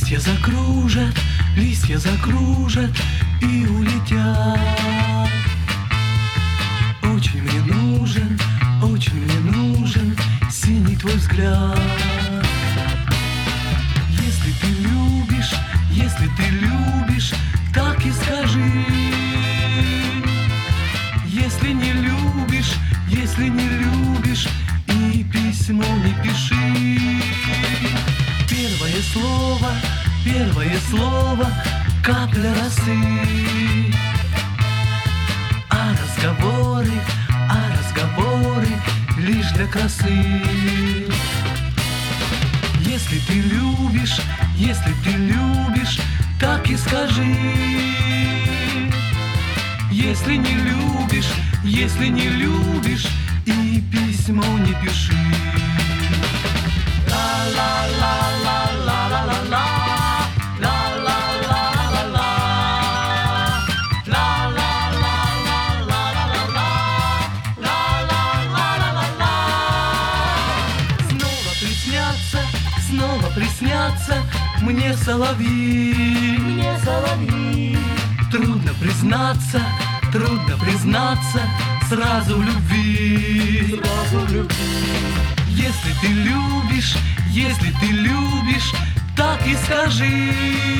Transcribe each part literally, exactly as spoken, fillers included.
Листья закружат, листья закружат и улетят. Очень мне нужен, очень мне нужен синий твой взгляд. Если ты любишь, если ты любишь, так и скажи. Если не любишь, если не любишь, и письмо не пиши. Первое слово, первое слово, капля росы. А разговоры, а разговоры лишь для красы. Если ты любишь, если ты любишь, так и скажи. Если не любишь, если не любишь, и письмо не пиши. Снова приснятся, снова приснятся мне соловьи, мне соловьи. Трудно признаться, трудно признаться сразу в любви, сразу в любви. Если ты любишь, если ты любишь, так и скажи.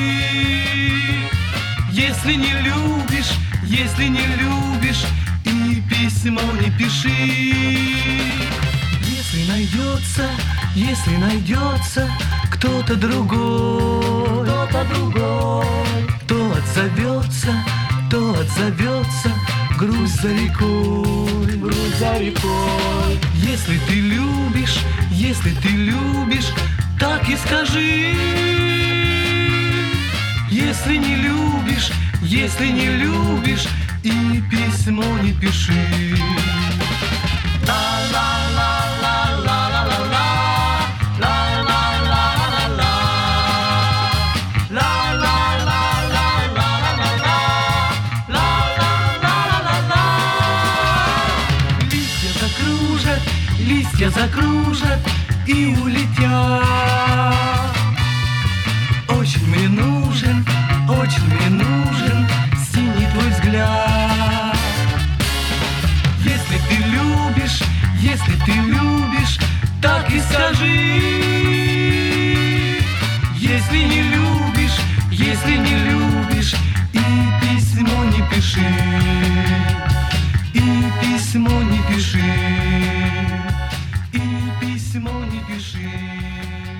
Если не любишь, если не любишь, и письмо не пиши. Если найдется, если найдется кто-то другой, кто-то другой, то отзовется, то отзовется грусть за рекой, грусть за рекой. Если ты любишь, если ты любишь, так и скажи. Если не любишь, если не любишь, и письмо не пиши. Листья закружат и улетят. Очень мне нужен, очень мне нужен синий твой взгляд. Если ты любишь, если ты любишь, так и скажи. Если не любишь, если не любишь, и письмо не пиши, и письмо не пиши. И письмо не пиши.